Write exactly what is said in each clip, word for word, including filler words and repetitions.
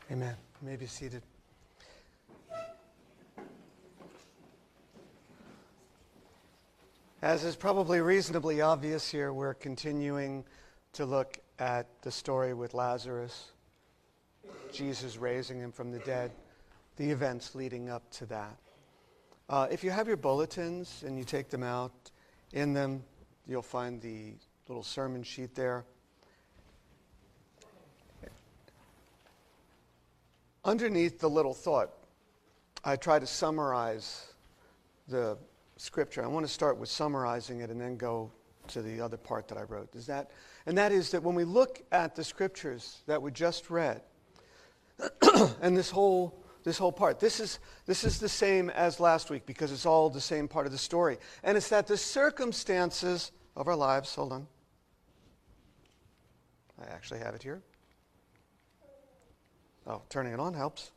Amen. You may be seated. As is probably reasonably obvious here, we're continuing to look at the story with Lazarus, Jesus raising him from the dead, the events leading up to that. Uh, if you have your bulletins and you take them out, in them you'll find the little sermon sheet there. Underneath the little thought, I try to summarize the scripture. I want to start with summarizing it and then go to the other part that I wrote. Is that, and that is that when we look at the scriptures that we just read, and this whole this whole part, this is this is the same as last week because it's all the same part of the story. And it's that the circumstances of our lives, hold on. I actually have it here. Oh, turning it on helps.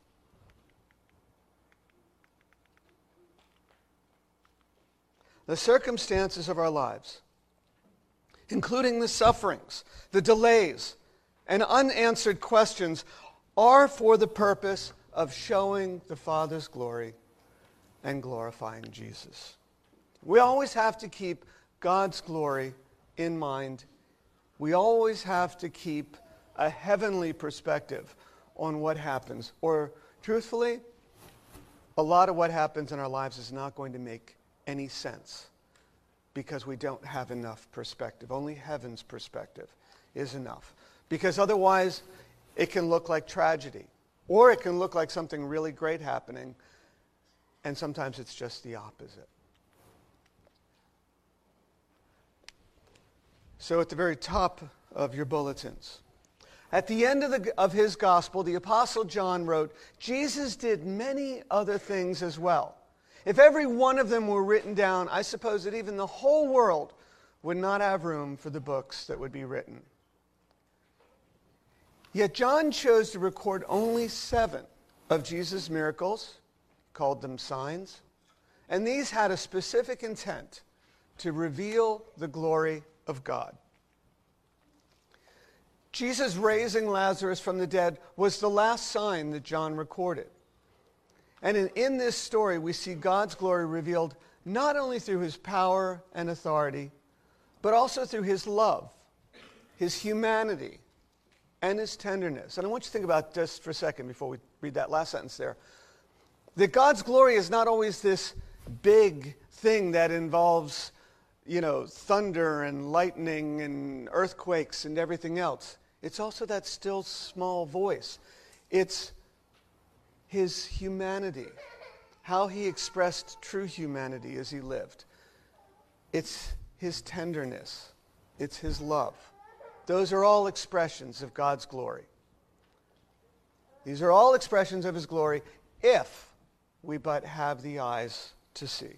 The circumstances of our lives, including the sufferings, the delays, and unanswered questions, are for the purpose of showing the Father's glory and glorifying Jesus. We always have to keep God's glory in mind. We always have to keep a heavenly perspective on what happens. Or, truthfully, a lot of what happens in our lives is not going to make any sense because we don't have enough perspective. Only heaven's perspective is enough. Because otherwise, it can look like tragedy. Or it can look like something really great happening, and sometimes it's just the opposite. So at the very top of your bulletins, at the end of, the, of his gospel, the Apostle John wrote, Jesus did many other things as well. If every one of them were written down, I suppose that even the whole world would not have room for the books that would be written. Yet John chose to record only seven of Jesus' miracles, called them signs, and these had a specific intent to reveal the glory of God. Jesus raising Lazarus from the dead was the last sign that John recorded. And in, in this story, we see God's glory revealed not only through his power and authority, but also through his love, his humanity, and his tenderness. And I want you to think about this for a second before we read that last sentence there. That God's glory is not always this big thing that involves, you know, thunder and lightning and earthquakes and everything else. It's also that still small voice. It's his humanity, how he expressed true humanity as he lived. It's his tenderness. It's his love. Those are all expressions of God's glory. These are all expressions of his glory if we but have the eyes to see.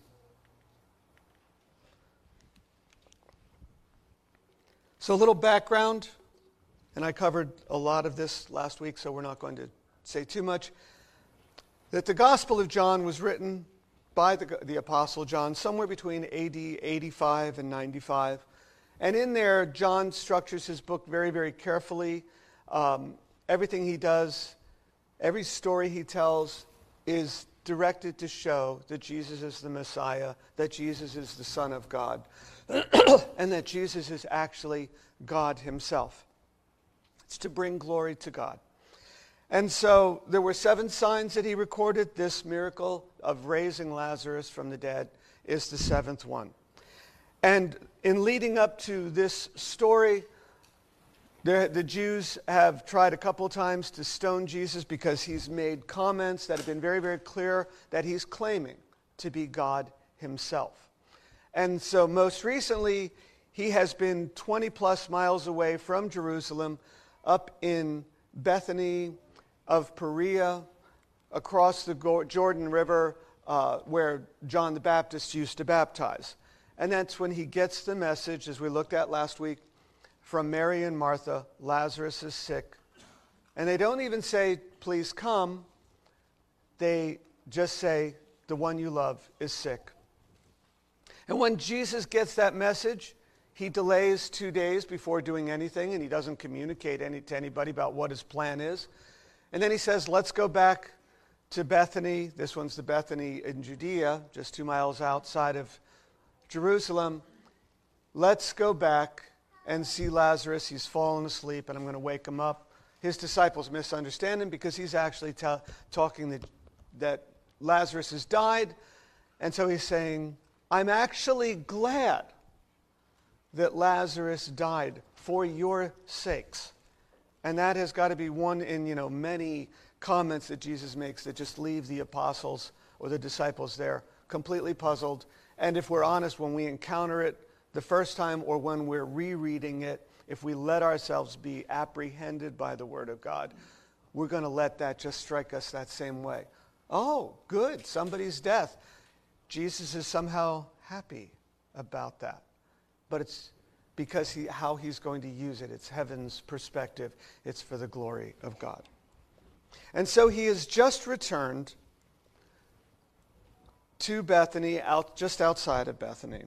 So a little background, and I covered a lot of this last week, so we're not going to say too much. That the Gospel of John was written by the, the Apostle John somewhere between A D eighty-five and ninety-five. And in there, John structures his book very, very carefully. Um, everything he does, every story he tells is directed to show that Jesus is the Messiah, that Jesus is the Son of God, and that Jesus is actually God himself. It's to bring glory to God. And so there were seven signs that he recorded. This miracle of raising Lazarus from the dead is the seventh one. And in leading up to this story, the, the Jews have tried a couple times to stone Jesus because he's made comments that have been very, very clear that he's claiming to be God himself. And so most recently, he has been twenty plus miles away from Jerusalem, up in Bethany of Perea, across the Jordan River, uh, where John the Baptist used to baptize. And that's when he gets the message, as we looked at last week, from Mary and Martha, Lazarus is sick. And they don't even say, please come. They just say, the one you love is sick. And when Jesus gets that message, he delays two days before doing anything, and he doesn't communicate any, to anybody about what his plan is. And then he says, let's go back to Bethany. This one's the Bethany in Judea, just two miles outside of Jerusalem. Let's go back and see Lazarus. He's fallen asleep, and I'm going to wake him up. His disciples misunderstand him because he's actually ta- talking that, that Lazarus has died. And so he's saying, I'm actually glad that Lazarus died for your sakes. And that has got to be one in, you know, many comments that Jesus makes that just leave the apostles or the disciples there completely puzzled. And if we're honest, when we encounter it the first time or when we're rereading it, if we let ourselves be apprehended by the Word of God, we're going to let that just strike us that same way. Oh, good, somebody's death. Jesus is somehow happy about that. But it's because he, how he's going to use it. It's heaven's perspective. It's for the glory of God. And so he has just returned to Bethany, out, just outside of Bethany.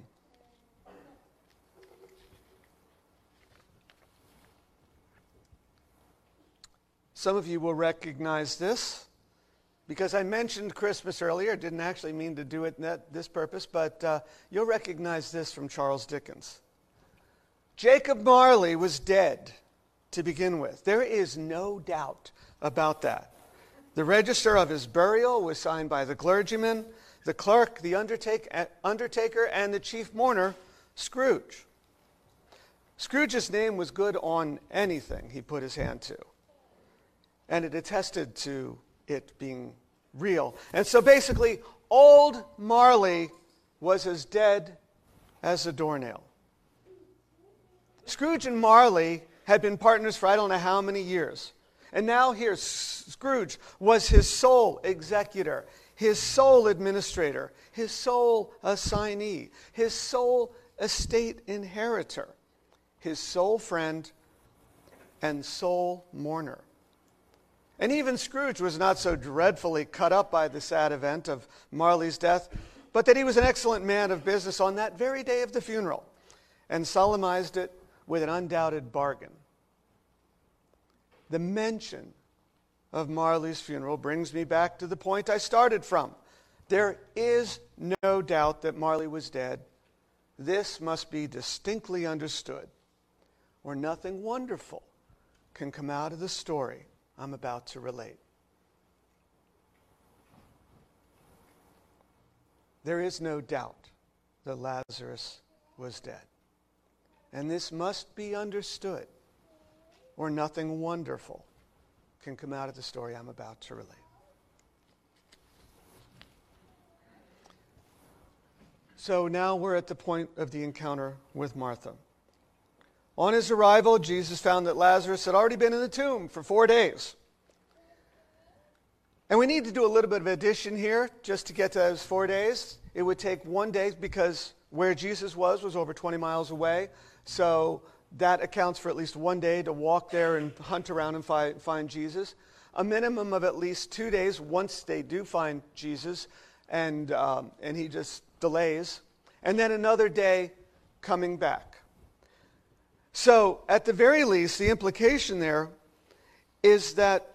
Some of you will recognize this because I mentioned Christmas earlier. Didn't actually mean to do it in that, this purpose, but uh, you'll recognize this from Charles Dickens. Jacob Marley was dead to begin with. There is no doubt about that. The register of his burial was signed by the clergyman, the clerk, the undertaker, and the chief mourner, Scrooge. Scrooge's name was good on anything he put his hand to. And it attested to it being real. And so basically, old Marley was as dead as a doornail. Scrooge and Marley had been partners for I don't know how many years. And now here, Scrooge was his sole executor, his sole administrator, his sole assignee, his sole estate inheritor, his sole friend, and sole mourner. And even Scrooge was not so dreadfully cut up by the sad event of Marley's death, but that he was an excellent man of business on that very day of the funeral and solemnized it with an undoubted bargain. The mention of Marley's funeral brings me back to the point I started from. There is no doubt that Marley was dead. This must be distinctly understood, or nothing wonderful can come out of the story I'm about to relate. There is no doubt that Lazarus was dead. And this must be understood, or nothing wonderful can come out of the story I'm about to relate. So now we're at the point of the encounter with Martha. On his arrival, Jesus found that Lazarus had already been in the tomb for four days. And we need to do a little bit of addition here just to get to those four days. It would take one day because where Jesus was was over twenty miles away. So that accounts for at least one day to walk there and hunt around and fi- find Jesus. A minimum of at least two days once they do find Jesus, and um, and he just delays. And then another day coming back. So at the very least, the implication there is that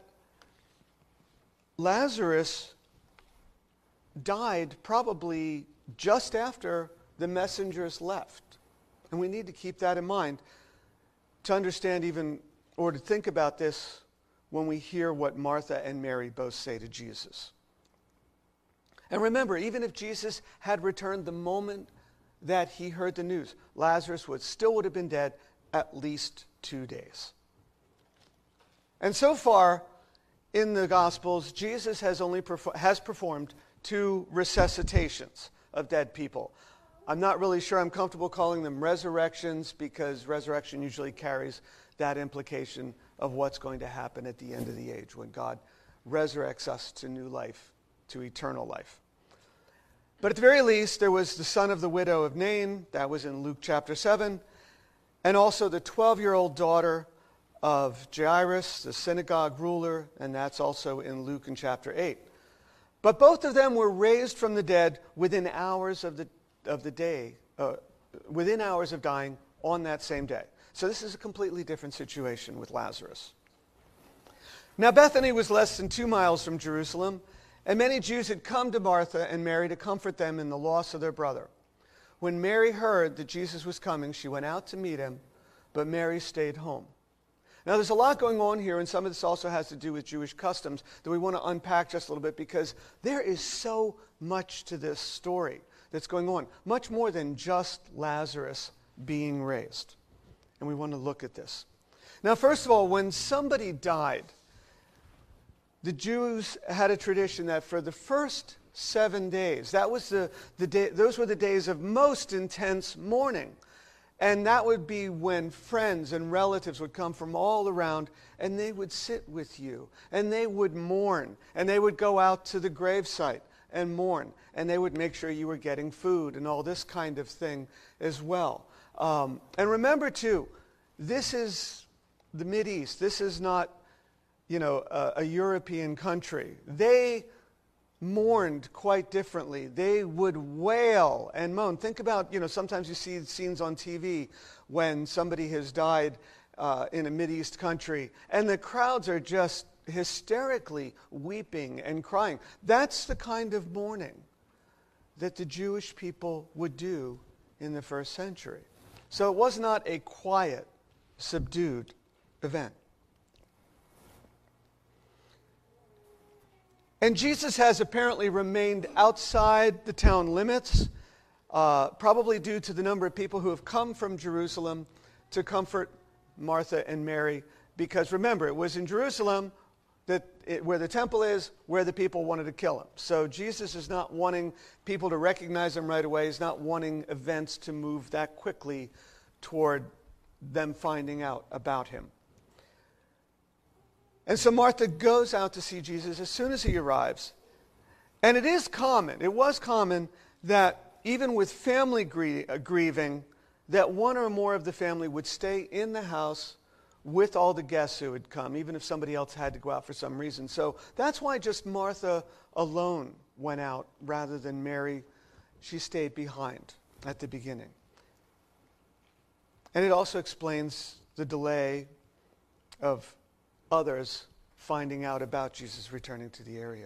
Lazarus died probably just after the messengers left. And we need to keep that in mind to understand even, or to think about this when we hear what Martha and Mary both say to Jesus. And remember, even if Jesus had returned the moment that he heard the news, Lazarus would still would have been dead at least two days. And so far in the Gospels, Jesus has only perfor- has performed two resuscitations of dead people. I'm not really sure I'm comfortable calling them resurrections because resurrection usually carries that implication of what's going to happen at the end of the age when God resurrects us to new life, to eternal life. But at the very least, there was the son of the widow of Nain, that was in Luke chapter seven, and also the twelve-year-old daughter of Jairus, the synagogue ruler, and that's also in Luke in chapter eight. But both of them were raised from the dead within hours of the of the day, uh, within hours of dying on that same day. So this is a completely different situation with Lazarus. Now Bethany was less than two miles from Jerusalem, and many Jews had come to Martha and Mary to comfort them in the loss of their brother. When Mary heard that Jesus was coming, she went out to meet him, but Mary stayed home. Now there's a lot going on here, and some of this also has to do with Jewish customs that we want to unpack just a little bit, because there is so much to this story that's going on, much more than just Lazarus being raised. And we want to look at this. Now, first of all, when somebody died, the Jews had a tradition that for the first seven days, that was the, the day, those were the days of most intense mourning. And that would be when friends and relatives would come from all around, and they would sit with you, and they would mourn, and they would go out to the gravesite and mourn, and they would make sure you were getting food and all this kind of thing as well. Um, and remember, too, this is the Mideast. This is not, you know, a, a European country. They mourned quite differently. They would wail and moan. Think about, you know, sometimes you see scenes on T V when somebody has died uh, in a Mideast country, and the crowds are just hysterically weeping and crying. That's the kind of mourning that the Jewish people would do in the first century. So it was not a quiet, subdued event. And Jesus has apparently remained outside the town limits, uh, probably due to the number of people who have come from Jerusalem to comfort Martha and Mary. Because remember, it was in Jerusalem that it, where the temple is, where the people wanted to kill him. So Jesus is not wanting people to recognize him right away. He's not wanting events to move that quickly toward them finding out about him. And so Martha goes out to see Jesus as soon as he arrives. And it is common, it was common that even with family grie- uh, grieving, that one or more of the family would stay in the house with all the guests who had come, even if somebody else had to go out for some reason. So that's why just Martha alone went out rather than Mary. She stayed behind at the beginning. And it also explains the delay of others finding out about Jesus returning to the area.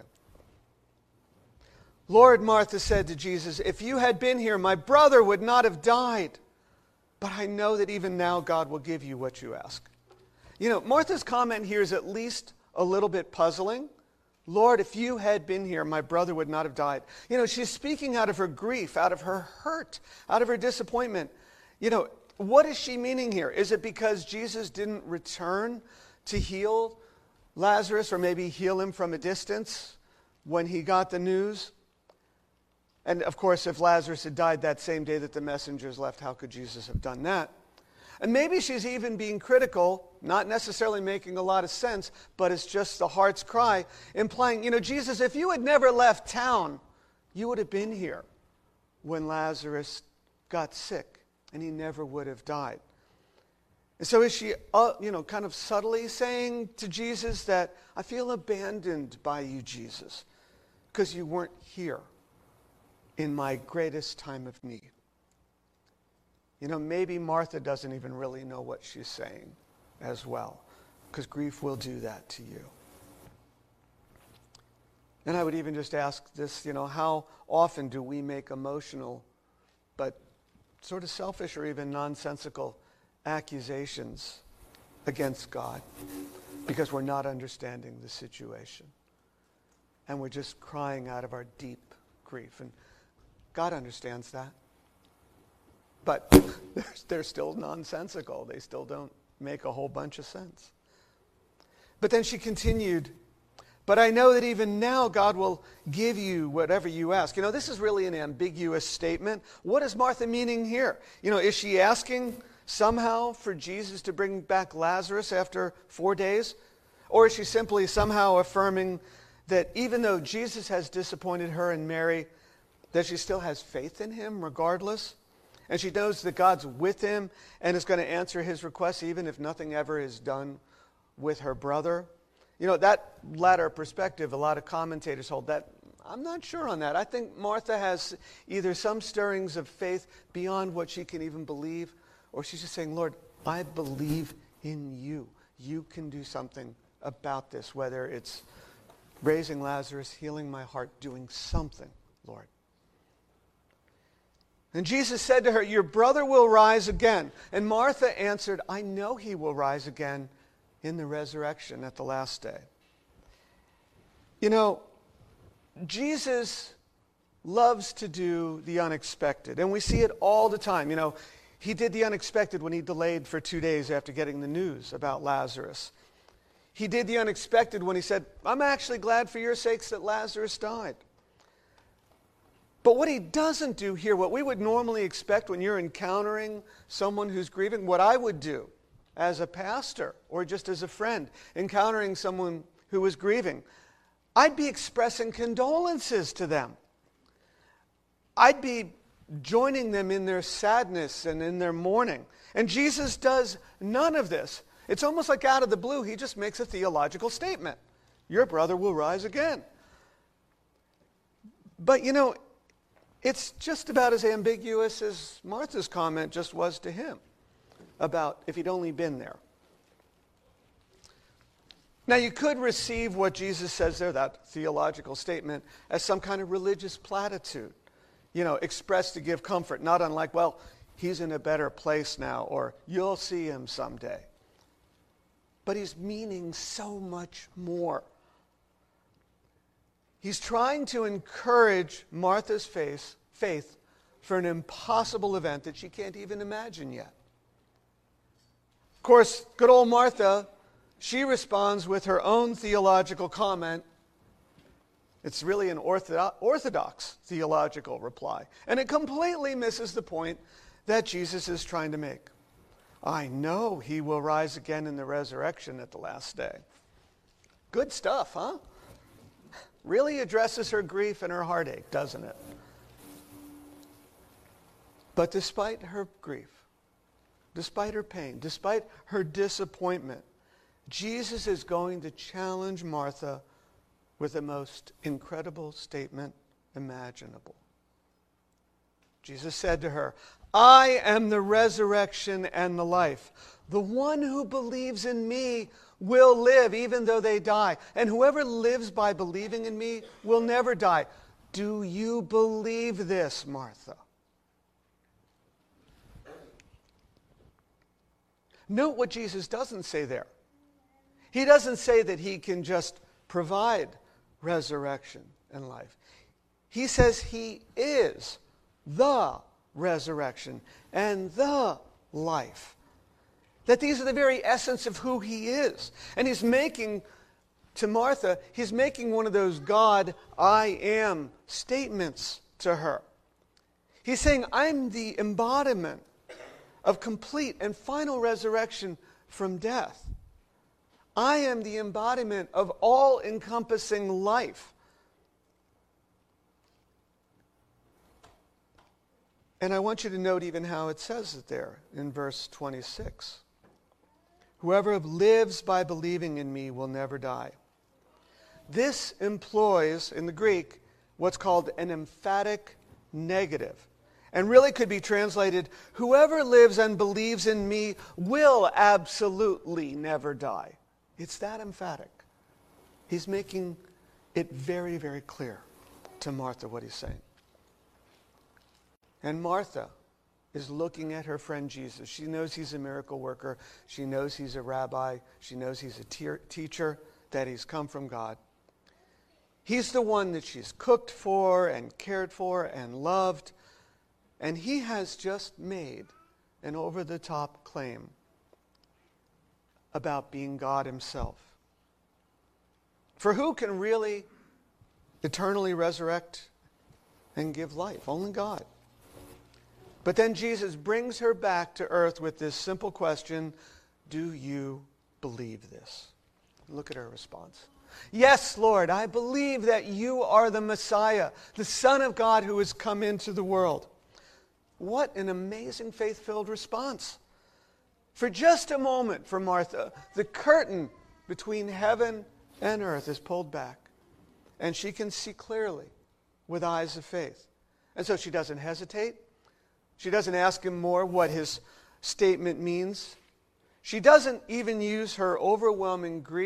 Lord, Martha said to Jesus, if you had been here, my brother would not have died. But I know that even now God will give you what you ask. You know, Martha's comment here is at least a little bit puzzling. Lord, if you had been here, my brother would not have died. You know, she's speaking out of her grief, out of her hurt, out of her disappointment. You know, what is she meaning here? Is it because Jesus didn't return to heal Lazarus, or maybe heal him from a distance when he got the news? And of course, if Lazarus had died that same day that the messengers left, how could Jesus have done that? And maybe she's even being critical, not necessarily making a lot of sense, but it's just the heart's cry, implying, you know, Jesus, if you had never left town, you would have been here when Lazarus got sick, and he never would have died. And so is she, uh, you know, kind of subtly saying to Jesus that I feel abandoned by you, Jesus, because you weren't here in my greatest time of need. You know, maybe Martha doesn't even really know what she's saying as well, because grief will do that to you. And I would even just ask this, you know, how often do we make emotional but sort of selfish or even nonsensical accusations against God because we're not understanding the situation and we're just crying out of our deep grief? And God understands that, but they're, they're still nonsensical. They still don't make a whole bunch of sense. But then she continued, but I know that even now God will give you whatever you ask. You know, this is really an ambiguous statement. What is Martha meaning here? You know, is she asking somehow for Jesus to bring back Lazarus after four days? Or is she simply somehow affirming that even though Jesus has disappointed her and Mary, that she still has faith in him regardless? And she knows that God's with him and is going to answer his requests even if nothing ever is done with her brother? You know, that latter perspective, a lot of commentators hold that. I'm not sure on that. I think Martha has either some stirrings of faith beyond what she can even believe, or she's just saying, Lord, I believe in you. You can do something about this, whether it's raising Lazarus, healing my heart, doing something, Lord. And Jesus said to her, your brother will rise again. And Martha answered, I know he will rise again in the resurrection at the last day. You know, Jesus loves to do the unexpected, and we see it all the time. You know, he did the unexpected when he delayed for two days after getting the news about Lazarus. He did the unexpected when he said, I'm actually glad for your sakes that Lazarus died. But what he doesn't do here, what we would normally expect when you're encountering someone who's grieving, what I would do as a pastor or just as a friend, encountering someone who was grieving, I'd be expressing condolences to them. I'd be joining them in their sadness and in their mourning. And Jesus does none of this. It's almost like out of the blue, he just makes a theological statement. Your brother will rise again. But you know, it's just about as ambiguous as Martha's comment just was to him about if he'd only been there. Now, you could receive what Jesus says there, that theological statement, as some kind of religious platitude, you know, expressed to give comfort, not unlike, well, he's in a better place now, or you'll see him someday. But he's meaning so much more. He's trying to encourage Martha's faith, faith for an impossible event that she can't even imagine yet. Of course, good old Martha, she responds with her own theological comment. It's really an orthodox, orthodox theological reply. And it completely misses the point that Jesus is trying to make. I know he will rise again in the resurrection at the last day. Good stuff, huh? Really addresses her grief and her heartache, doesn't it? But despite her grief, despite her pain, despite her disappointment, Jesus is going to challenge Martha with the most incredible statement imaginable. Jesus said to her, I am the resurrection and the life. The one who believes in me will live even though they die. And whoever lives by believing in me will never die. Do you believe this, Martha? Note what Jesus doesn't say there. He doesn't say that he can just provide resurrection and life. He says he is the resurrection and the life. That these are the very essence of who he is. And he's making, to Martha, he's making one of those God, I am statements to her. He's saying, I'm the embodiment of complete and final resurrection from death. I am the embodiment of all-encompassing life. And I want you to note even how it says it there in verse twenty-six. Whoever lives by believing in me will never die. This employs, in the Greek, what's called an emphatic negative. And really could be translated, whoever lives and believes in me will absolutely never die. It's that emphatic. He's making it very, very clear to Martha what he's saying. And Martha is looking at her friend Jesus. She knows he's a miracle worker. She knows he's a rabbi. She knows he's a te- teacher, that he's come from God. He's the one that she's cooked for and cared for and loved. And he has just made an over-the-top claim about being God himself. For who can really eternally resurrect and give life? Only God. But then Jesus brings her back to earth with this simple question, do you believe this? Look at her response. Yes, Lord, I believe that you are the Messiah, the Son of God who has come into the world. What an amazing faith-filled response. For just a moment for Martha, the curtain between heaven and earth is pulled back, and she can see clearly with eyes of faith. And so she doesn't hesitate. She doesn't ask him more what his statement means. She doesn't even use her overwhelming grief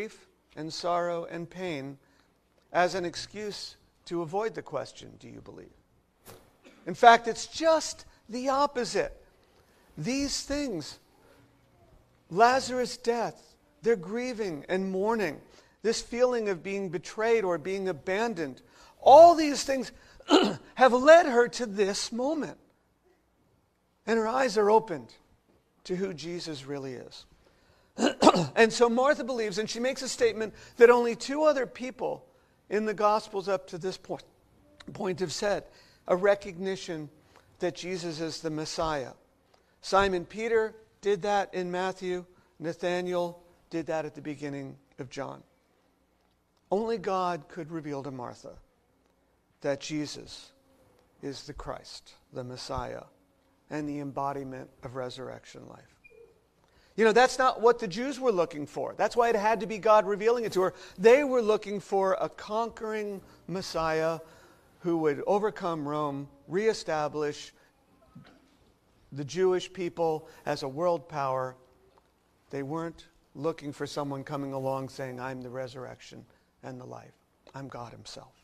and sorrow and pain as an excuse to avoid the question, do you believe? In fact, it's just the opposite. These things, Lazarus' death, their grieving and mourning, this feeling of being betrayed or being abandoned, all these things have led her to this moment. And her eyes are opened to who Jesus really is. And so Martha believes, and she makes a statement that only two other people in the Gospels up to this point, point have said, a recognition that Jesus is the Messiah. Simon Peter did that in Matthew. Nathanael did that at the beginning of John. Only God could reveal to Martha that Jesus is the Christ, the Messiah, and the embodiment of resurrection life. You know, that's not what the Jews were looking for. That's why it had to be God revealing it to her. They were looking for a conquering Messiah who would overcome Rome, reestablish the Jewish people as a world power. They weren't looking for someone coming along saying, I'm the resurrection and the life. I'm God himself.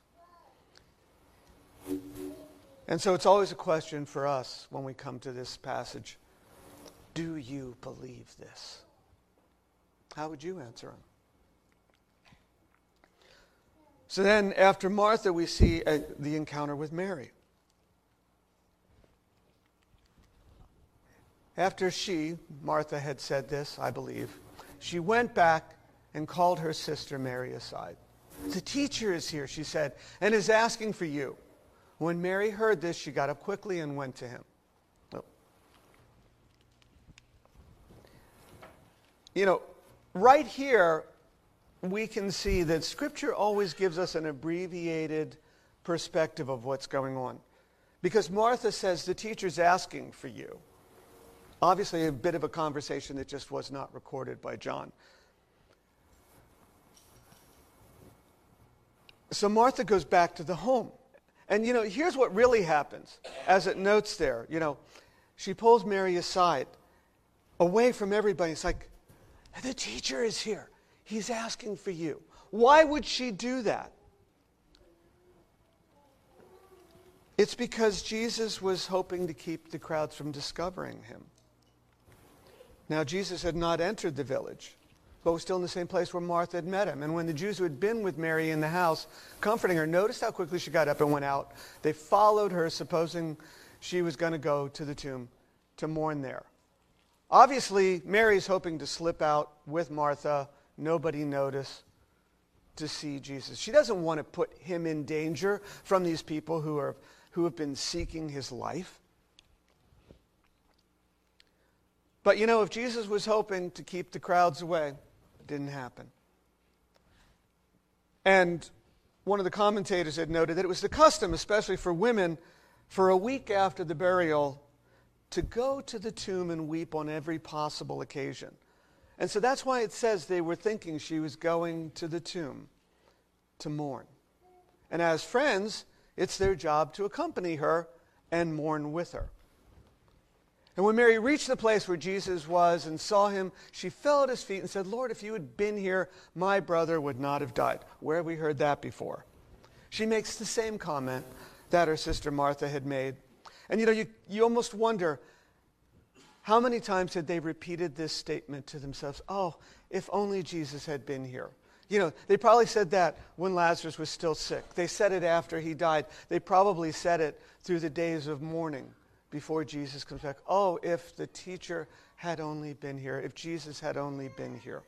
And so it's always a question for us when we come to this passage. Do you believe this? How would you answer him? So then after Martha, we see uh, the encounter with Mary. After she, Martha, had said this, I believe, she went back and called her sister Mary aside. The teacher is here, she said, and is asking for you. When Mary heard this, she got up quickly and went to him. Oh. You know, right here, we can see that Scripture always gives us an abbreviated perspective of what's going on. Because Martha says, the teacher's asking for you. Obviously, a bit of a conversation that just was not recorded by John. So Martha goes back to the home. And, you know, here's what really happens, as it notes there. You know, she pulls Mary aside, away from everybody. It's like, the teacher is here. He's asking for you. Why would she do that? It's because Jesus was hoping to keep the crowds from discovering him. Now, Jesus had not entered the village, but was still in the same place where Martha had met him. And when the Jews who had been with Mary in the house, comforting her, noticed how quickly she got up and went out, they followed her, supposing she was going to go to the tomb to mourn there. Obviously, Mary's hoping to slip out with Martha, nobody notice, to see Jesus. She doesn't want to put him in danger from these people who are who have been seeking his life. But you know, if Jesus was hoping to keep the crowds away, it didn't happen. And one of the commentators had noted that it was the custom, especially for women, for a week after the burial, to go to the tomb and weep on every possible occasion. And so that's why it says they were thinking she was going to the tomb to mourn. And as friends, it's their job to accompany her and mourn with her. And when Mary reached the place where Jesus was and saw him, she fell at his feet and said, Lord, if you had been here, my brother would not have died. Where have we heard that before? She makes the same comment that her sister Martha had made. And you know, you, you almost wonder, how many times had they repeated this statement to themselves? Oh, if only Jesus had been here. You know, they probably said that when Lazarus was still sick. They said it after he died. They probably said it through the days of mourning before Jesus comes back. Oh, if the teacher had only been here, if Jesus had only been here.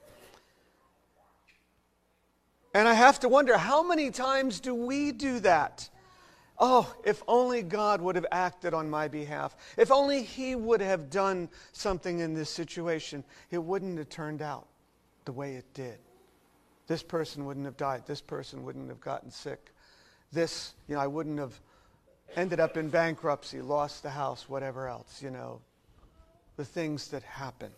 And I have to wonder, how many times do we do that? Oh, if only God would have acted on my behalf. If only he would have done something in this situation, it wouldn't have turned out the way it did. This person wouldn't have died. This person wouldn't have gotten sick. This, you know, I wouldn't have ended up in bankruptcy, lost the house, whatever else, you know, the things that happen.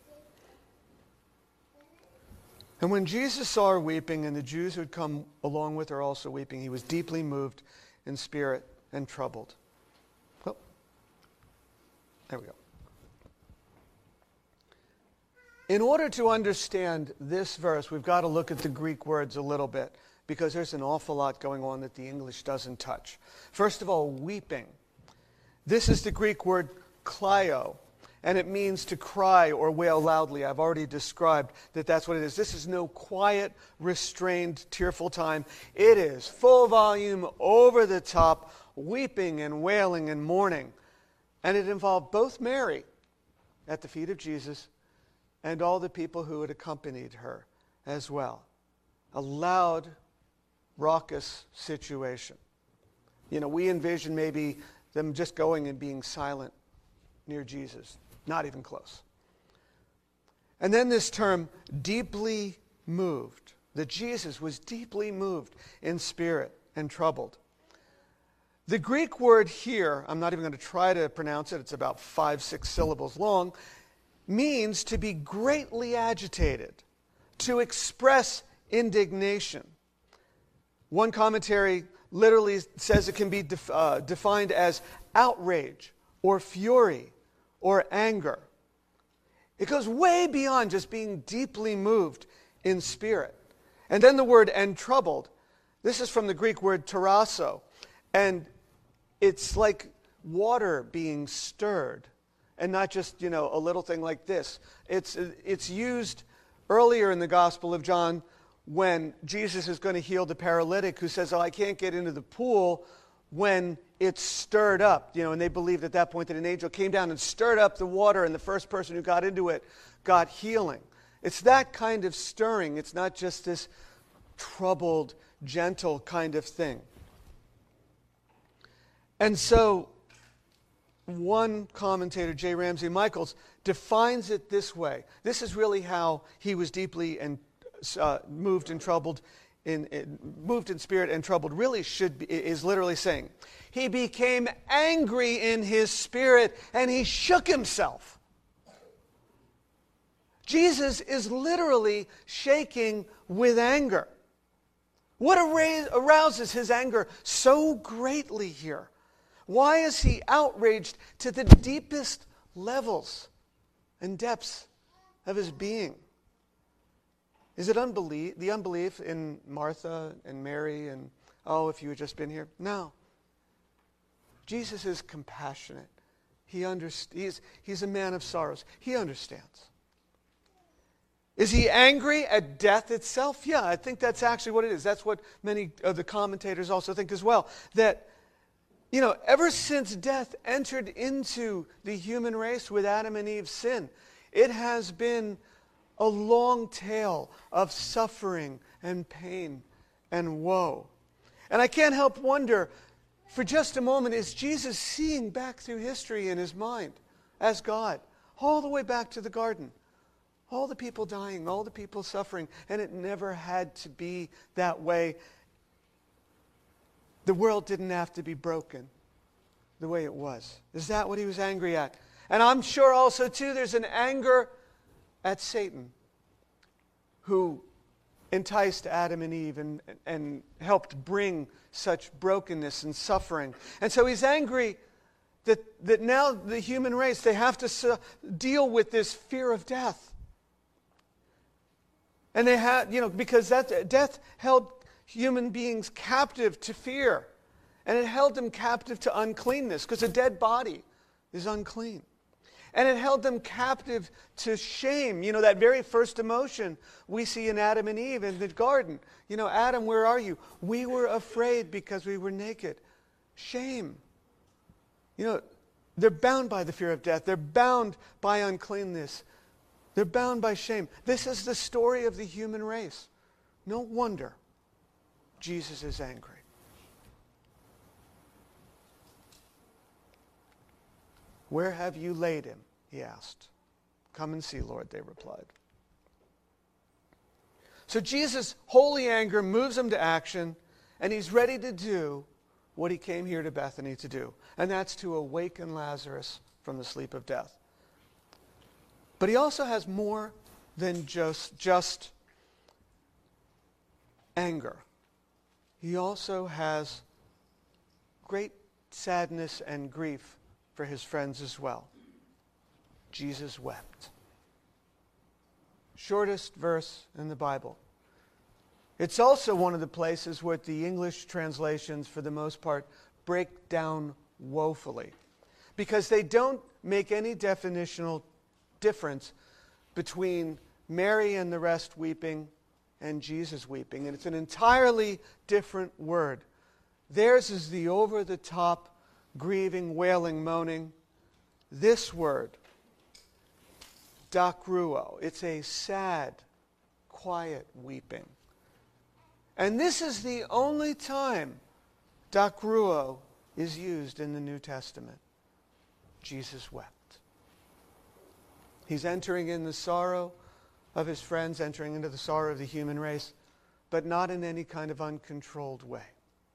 And when Jesus saw her weeping, and the Jews who had come along with her also weeping, he was deeply moved in spirit and troubled. Oh, there we go. In order to understand this verse, we've got to look at the Greek words a little bit, because there's an awful lot going on that the English doesn't touch. First of all, weeping. This is the Greek word klio, and it means to cry or wail loudly. I've already described that that's what it is. This is no quiet, restrained, tearful time. It is full volume, over the top, weeping and wailing and mourning. And it involved both Mary at the feet of Jesus and all the people who had accompanied her as well. A loud, raucous situation. You know, we envision maybe them just going and being silent near Jesus. Not even close. And then this term, deeply moved. That Jesus was deeply moved in spirit and troubled. The Greek word here, I'm not even going to try to pronounce it, it's about five, six syllables long, means to be greatly agitated, to express indignation. One commentary literally says it can be def- uh, defined as outrage or fury or anger. It goes way beyond just being deeply moved in spirit. And then the word "and troubled." This is from the Greek word tarasso, and it's like water being stirred, and not just, you know, a little thing like this. It's it's used earlier in the Gospel of John when Jesus is going to heal the paralytic who says, "Oh, I can't get into the pool," when it's stirred up, you know, and they believed at that point that an angel came down and stirred up the water, and the first person who got into it got healing. It's that kind of stirring. It's not just this troubled, gentle kind of thing. And so one commentator, J. Ramsey Michaels, defines it this way. This is really how he was deeply and uh, moved and troubled, in, in moved in spirit and troubled. Really, should be, is literally saying, he became angry in his spirit and he shook himself. Jesus is literally shaking with anger. What arouses his anger so greatly here? Why is he outraged to the deepest levels and depths of his being? Is it unbelief, the unbelief in Martha and Mary and, oh, if you had just been here? No. Jesus is compassionate. He underst- he's, he's a man of sorrows. He understands. Is he angry at death itself? Yeah, I think that's actually what it is. That's what many of the commentators also think as well. That, you know, ever since death entered into the human race with Adam and Eve's sin, it has been a long tale of suffering and pain and woe. And I can't help wonder, for just a moment, is Jesus seeing back through history in his mind as God, all the way back to the garden? All the people dying, all the people suffering, and it never had to be that way. The world didn't have to be broken the way it was. Is that what he was angry at? And I'm sure also, too, there's an anger at Satan, who enticed Adam and Eve and, and helped bring such brokenness and suffering. And so he's angry that, that now the human race, they have to su- deal with this fear of death. And they had, you know, because that death held human beings captive to fear. And it held them captive to uncleanness, because a dead body is unclean. And it held them captive to shame. You know, that very first emotion we see in Adam and Eve in the garden. You know, Adam, where are you? We were afraid because we were naked. Shame. You know, they're bound by the fear of death. They're bound by uncleanness. They're bound by shame. This is the story of the human race. No wonder Jesus is angry. Where have you laid him? He asked. Come and see, Lord, they replied. So Jesus' holy anger moves him to action, and he's ready to do what he came here to Bethany to do, and that's to awaken Lazarus from the sleep of death. But he also has more than just, just anger. He also has great sadness and grief for his friends as well. Jesus wept. Shortest verse in the Bible. It's also one of the places where the English translations, for the most part, break down woefully, because they don't make any definitional difference between Mary and the rest weeping and Jesus weeping. And it's an entirely different word. Theirs is the over-the-top, grieving, wailing, moaning. This word, dakruo, it's a sad, quiet weeping. And this is the only time dakruo is used in the New Testament. Jesus wept. He's entering in the sorrow of his friends, entering into the sorrow of the human race, but not in any kind of uncontrolled way.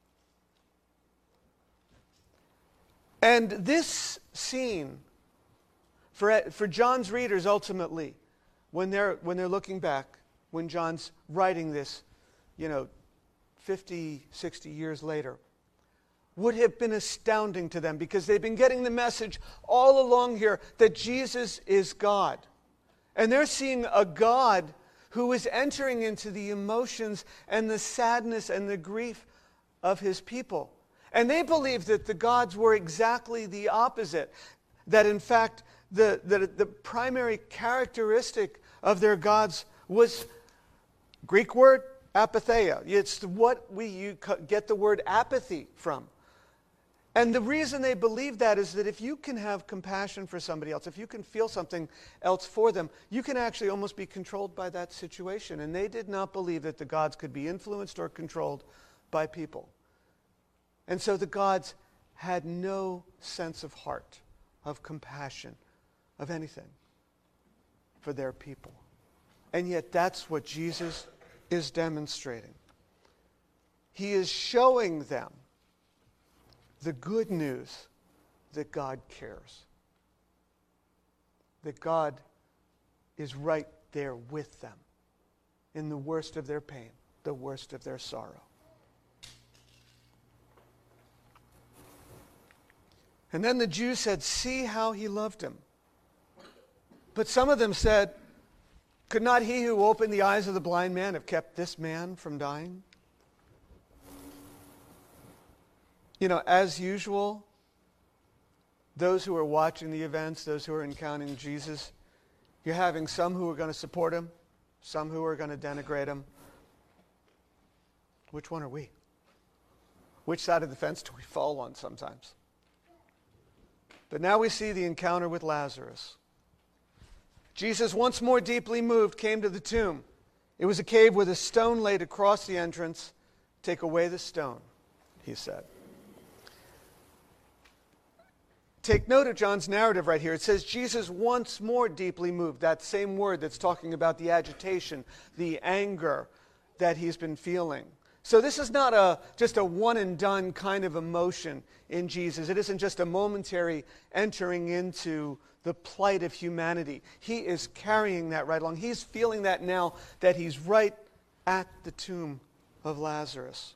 And this scene, for, for John's readers ultimately, when they're, when they're looking back, when John's writing this, you know, fifty, sixty years later, would have been astounding to them, because they've been getting the message all along here that Jesus is God. And they're seeing a God who is entering into the emotions and the sadness and the grief of his people. And they believed that the gods were exactly the opposite. That in fact, the, the, the primary characteristic of their gods was, Greek word, apatheia. It's what we you get the word apathy from. And the reason they believe that is that if you can have compassion for somebody else, if you can feel something else for them, you can actually almost be controlled by that situation. And they did not believe that the gods could be influenced or controlled by people. And so the gods had no sense of heart, of compassion, of anything for their people. And yet that's what Jesus is demonstrating. He is showing them the good news that God cares. That God is right there with them in the worst of their pain, the worst of their sorrow. And then the Jews said, "See how he loved him." But some of them said, "Could not he who opened the eyes of the blind man have kept this man from dying?" You know, as usual, those who are watching the events, those who are encountering Jesus, you're having some who are going to support him, some who are going to denigrate him. Which one are we? Which side of the fence do we fall on sometimes? But now we see the encounter with Lazarus. Jesus, once more deeply moved, came to the tomb. It was a cave with a stone laid across the entrance. "Take away the stone," he said. Take note of John's narrative right here. It says Jesus once more deeply moved. That same word that's talking about the agitation, the anger that he's been feeling. So this is not a just a one and done kind of emotion in Jesus. It isn't just a momentary entering into the plight of humanity. He is carrying that right along. He's feeling that now that he's right at the tomb of Lazarus.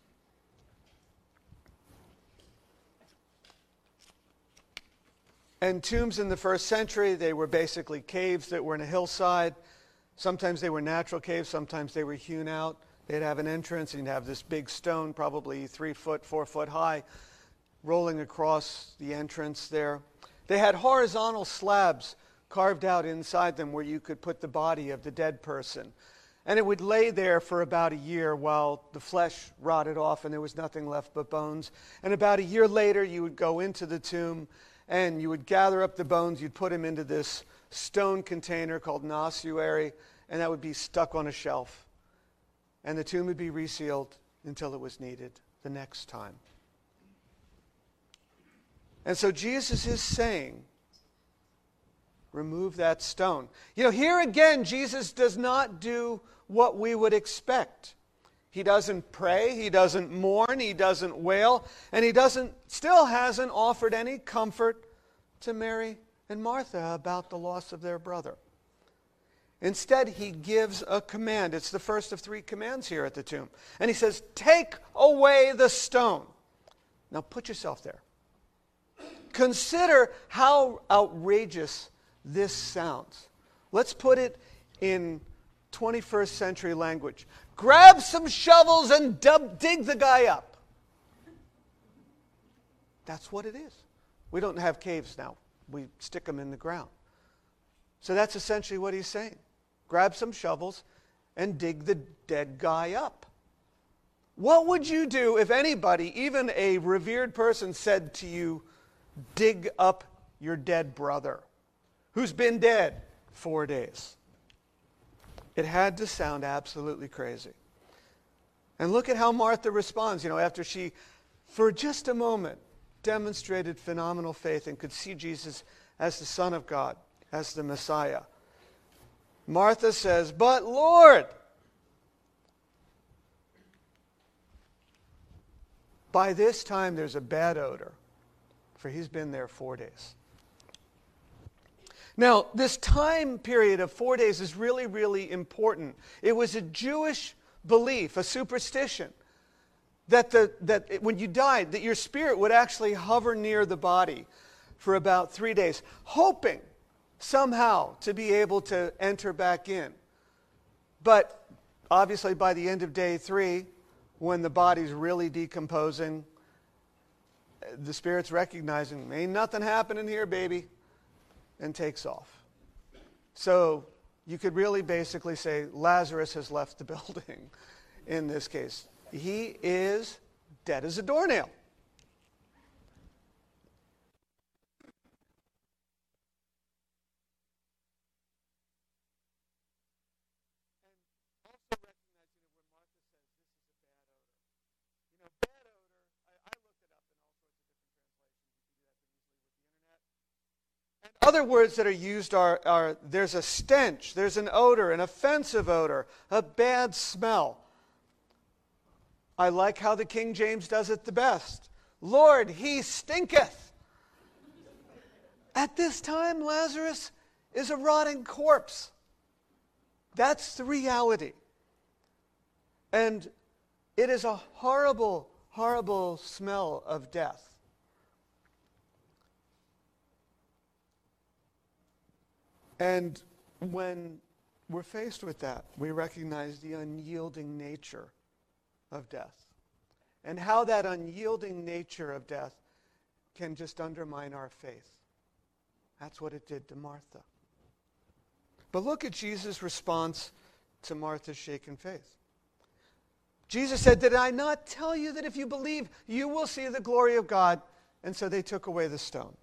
And tombs in the first century, they were basically caves that were in a hillside. Sometimes they were natural caves, sometimes they were hewn out. They'd have an entrance, and you'd have this big stone, probably three foot, four foot high, rolling across the entrance there. They had horizontal slabs carved out inside them where you could put the body of the dead person. And it would lay there for about a year while the flesh rotted off and there was nothing left but bones. And about a year later, you would go into the tomb and you would gather up the bones, you'd put them into this stone container called an ossuary, and that would be stuck on a shelf. And the tomb would be resealed until it was needed the next time. And so Jesus is saying, remove that stone. You know, here again, Jesus does not do what we would expect. He doesn't pray, he doesn't mourn, he doesn't wail, and he doesn't, still hasn't offered any comfort to Mary and Martha about the loss of their brother. Instead, he gives a command. It's the first of three commands here at the tomb. And he says, take away the stone. Now put yourself there. Consider how outrageous this sounds. Let's put it in twenty-first century language. Grab some shovels and dub, dig the guy up. That's what it is. We don't have caves now. We stick them in the ground. So that's essentially what he's saying. Grab some shovels and dig the dead guy up. What would you do if anybody, even a revered person, said to you, dig up your dead brother who's been dead four days? It had to sound absolutely crazy. And look at how Martha responds, you know, after she, for just a moment, demonstrated phenomenal faith and could see Jesus as the Son of God, as the Messiah. Martha says, "But Lord, by this time there's a bad odor, for he's been there four days." Now, this time period of four days is really, really important. It was a Jewish belief, a superstition, that the that it, when you died, that your spirit would actually hover near the body for about three days, hoping somehow to be able to enter back in. But obviously by the end of day three, when the body's really decomposing, the spirit's recognizing, ain't nothing happening here, baby, and takes off. So you could really basically say Lazarus has left the building in this case. He is dead as a doornail. Other words that are used are, are there's a stench, there's an odor, an offensive odor, a bad smell. I like how the King James does it the best. Lord, he stinketh. At this time, Lazarus is a rotting corpse. That's the reality. And it is a horrible, horrible smell of death. And when we're faced with that, we recognize the unyielding nature of death and how that unyielding nature of death can just undermine our faith. That's what it did to Martha. But look at Jesus' response to Martha's shaken faith. Jesus said, "Did I not tell you that if you believe, you will see the glory of God?" And so they took away the stone.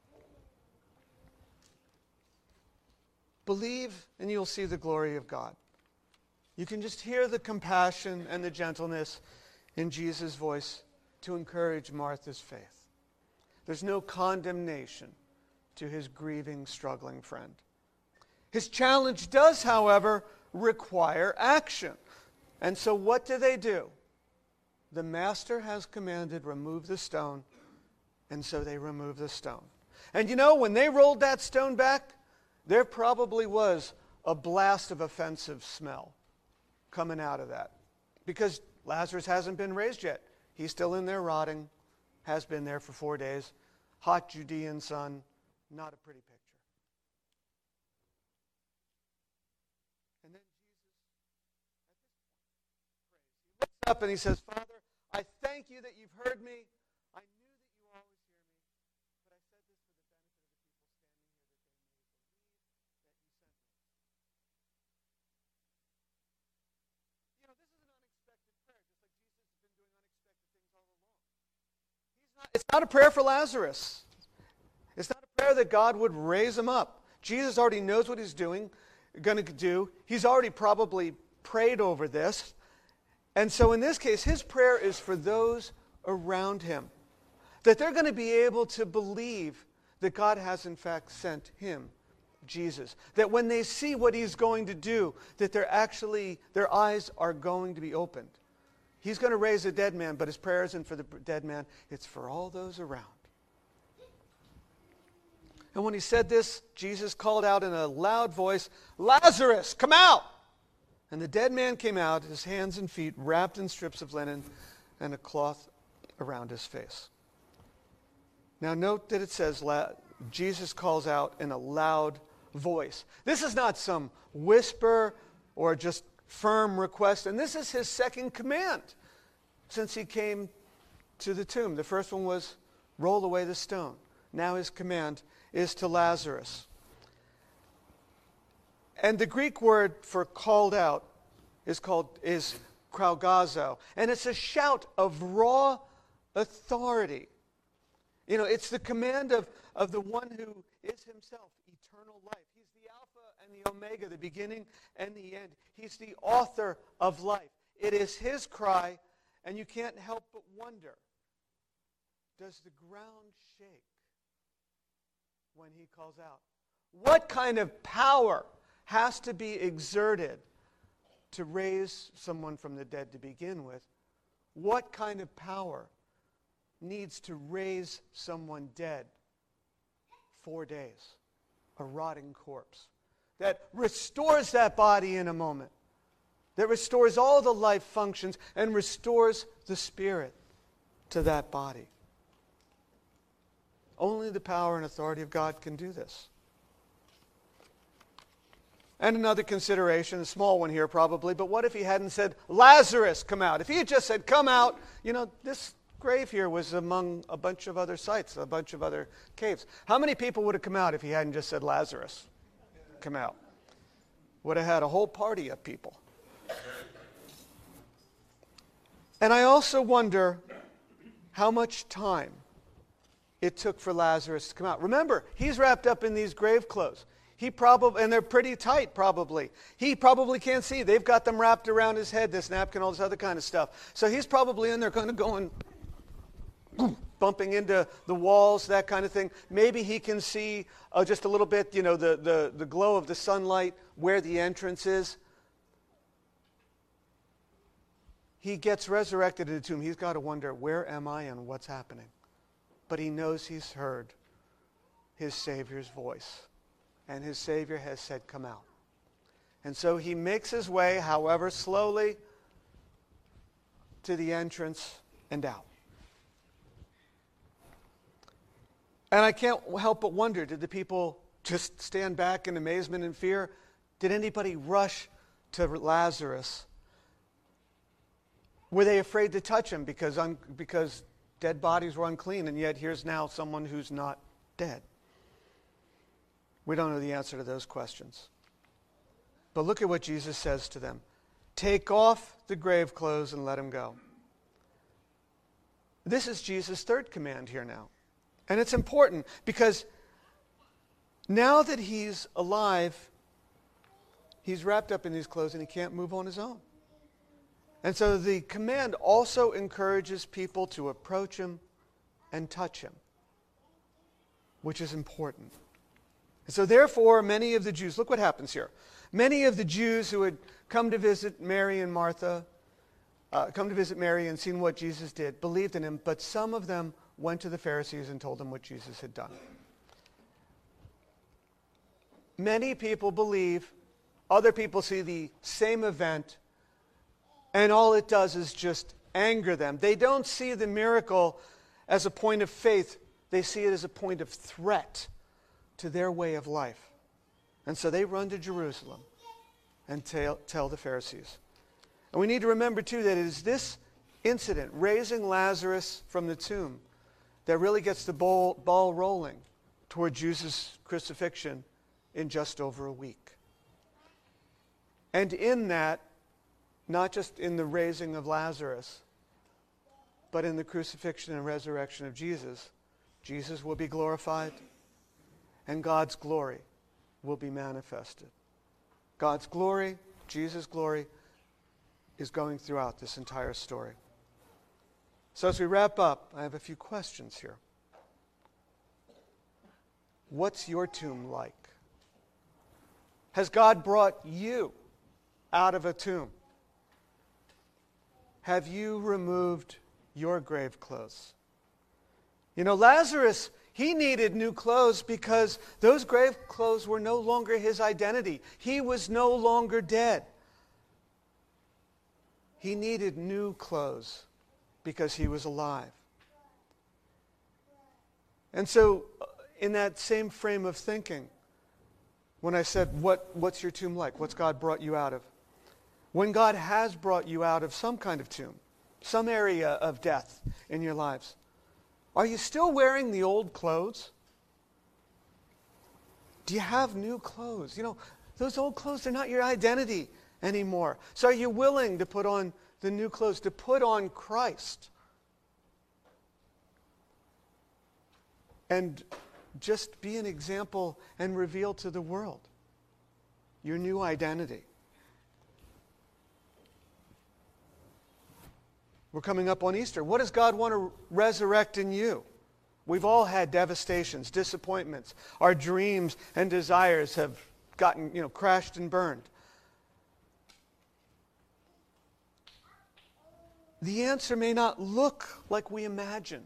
Believe and you'll see the glory of God. You can just hear the compassion and the gentleness in Jesus' voice to encourage Martha's faith. There's no condemnation to his grieving, struggling friend. His challenge does, however, require action. And so what do they do? The master has commanded, remove the stone, and so they remove the stone. And you know, when they rolled that stone back, there probably was a blast of offensive smell coming out of that. Because Lazarus hasn't been raised yet. He's still in there rotting, has been there for four days. Hot Judean sun, not a pretty picture. And then Jesus, at this point, prays. He looks up and he says, "Father, I thank you that you've heard me. I knew that you always hear me, but I said this for the benefit of the people It's not a prayer for Lazarus. It's not a prayer that God would raise him up. Jesus already knows what he's doing, going to do. He's already probably prayed over this. And so in this case, his prayer is for those around him, that they're going to be able to believe that God has in fact sent him, Jesus. That when they see what he's going to do, that they're actually, their eyes are going to be opened. He's going to raise a dead man, but his prayer isn't for the dead man. It's for all those around. And when he said this, Jesus called out in a loud voice, "Lazarus, come out!" And the dead man came out, his hands and feet wrapped in strips of linen and a cloth around his face. Now note that it says Jesus calls out in a loud voice. This is not some whisper or just firm request. And this is his second command since he came to the tomb. The first one was roll away the stone. Now his command is to Lazarus. And the Greek word for called out is called is kraugazo. And it's a shout of raw authority. You know, it's the command of, of the one who is himself eternal life. He's the Alpha and the Omega, the beginning and the end. He's the author of life. It is his cry, and you can't help but wonder, does the ground shake when he calls out? What kind of power has to be exerted to raise someone from the dead to begin with? What kind of power needs to raise someone dead four days? A rotting corpse that restores that body in a moment, that restores all the life functions and restores the spirit to that body. Only the power and authority of God can do this. And another consideration, a small one here probably, but what if he hadn't said, Lazarus, come out? If he had just said, come out, you know, this grave here was among a bunch of other sites, a bunch of other caves. How many people would have come out if he hadn't just said, Lazarus, come out? Would have had a whole party of people. And I also wonder how much time it took for Lazarus to come out. Remember, he's wrapped up in these grave clothes. He probably, and they're pretty tight probably. He probably can't see. They've got them wrapped around his head, this napkin, all this other kind of stuff. So he's probably in there kind of going, bumping into the walls, that kind of thing. Maybe he can see uh, just a little bit, you know, the, the, the glow of the sunlight where the entrance is. He gets resurrected in the tomb. He's got to wonder, where am I and what's happening? But he knows he's heard his Savior's voice. And his Savior has said, come out. And so he makes his way, however slowly, to the entrance and out. And I can't help but wonder, did the people just stand back in amazement and fear? Did anybody rush to Lazarus? Were they afraid to touch him because, un- because dead bodies were unclean, and yet here's now someone who's not dead? We don't know the answer to those questions. But look at what Jesus says to them. Take off the grave clothes and let him go. This is Jesus' third command here now. And it's important because now that he's alive, he's wrapped up in these clothes and he can't move on his own. And so the command also encourages people to approach him and touch him, which is important. And so therefore, many of the Jews, look what happens here. Many of the Jews who had come to visit Mary and Martha, uh, come to visit Mary and seen what Jesus did, believed in him, but some of them went to the Pharisees and told them what Jesus had done. Many people believe, other people see the same event, and all it does is just anger them. They don't see the miracle as a point of faith. They see it as a point of threat to their way of life. And so they run to Jerusalem and tell, tell the Pharisees. And we need to remember, too, that it is this incident, raising Lazarus from the tomb, that really gets the ball, ball rolling toward Jesus' crucifixion in just over a week. And in that, not just in the raising of Lazarus, but in the crucifixion and resurrection of Jesus, Jesus will be glorified and God's glory will be manifested. God's glory, Jesus' glory, is going throughout this entire story. So as we wrap up, I have a few questions here. What's your tomb like? Has God brought you out of a tomb? Have you removed your grave clothes? You know, Lazarus, he needed new clothes because those grave clothes were no longer his identity. He was no longer dead. He needed new clothes because he was alive. And so, in that same frame of thinking, when I said, what, what's your tomb like? What's God brought you out of? when God has brought you out of some kind of tomb, some area of death in your lives, are you still wearing the old clothes? Do you have new clothes? You know, those old clothes are not your identity anymore. So are you willing to put on the new clothes, to put on Christ? And just be an example and reveal to the world your new identity. We're coming up on Easter. What does God want to resurrect in you? We've all had devastations, disappointments. Our dreams and desires have gotten, you know, crashed and burned. The answer may not look like we imagine.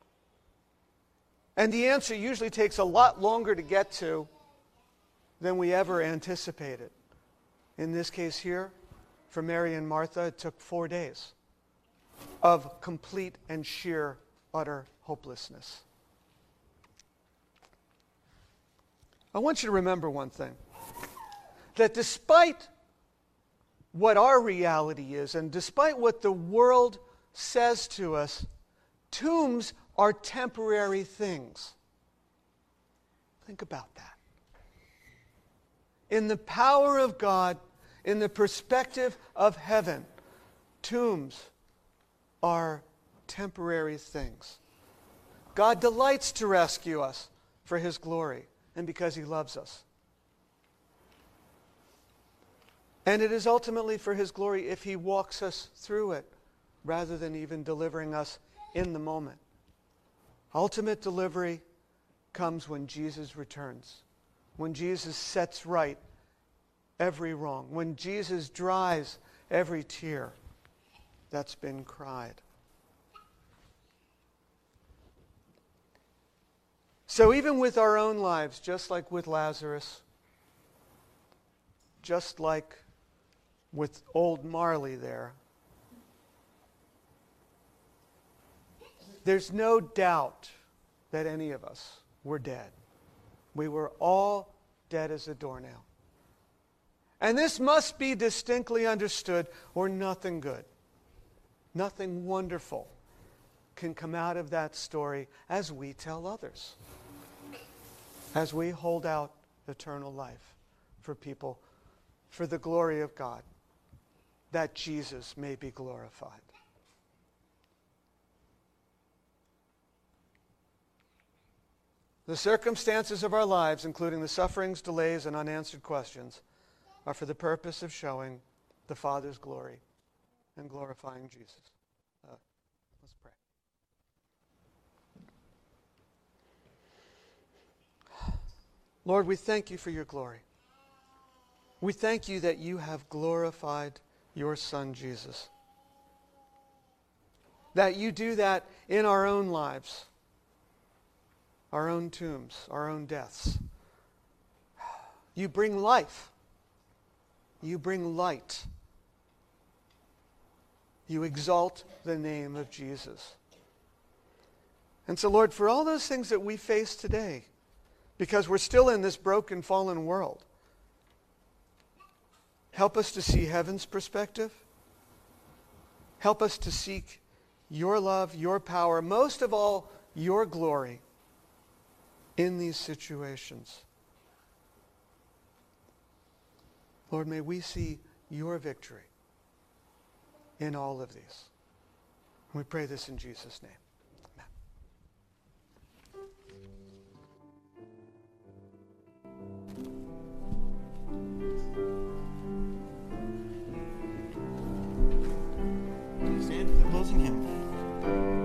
And the answer usually takes a lot longer to get to than we ever anticipated. In this case here, for Mary and Martha, it took four days of complete and sheer, utter hopelessness. I want you to remember one thing, that despite what our reality is, and despite what the world says to us, tombs are temporary things. Think about that. In the power of God, in the perspective of heaven, tombs are temporary things. God delights to rescue us for His glory and because He loves us. And it is ultimately for His glory if He walks us through it rather than even delivering us in the moment. Ultimate delivery comes when Jesus returns, when Jesus sets right every wrong, when Jesus dries every tear that's been cried. So even with our own lives, just like with Lazarus, just like with old Marley there, there's no doubt that any of us were dead. We were all dead as a doornail. And this must be distinctly understood, or nothing good, nothing wonderful can come out of that story as we tell others, as we hold out eternal life for people, for the glory of God, that Jesus may be glorified. The circumstances of our lives, including the sufferings, delays, and unanswered questions, are for the purpose of showing the Father's glory and glorifying Jesus. Uh, let's pray. Lord, we thank you for your glory. We thank you that you have glorified your Son, Jesus. That you do that in our own lives, our own tombs, our own deaths. You bring life. You bring light. You exalt the name of Jesus. And so, Lord, for all those things that we face today, because we're still in this broken, fallen world, help us to see heaven's perspective. Help us to seek your love, your power, most of all, your glory in these situations. Lord, may we see your victory in all of these. We pray this in Jesus' name. Stand for the closing hymn.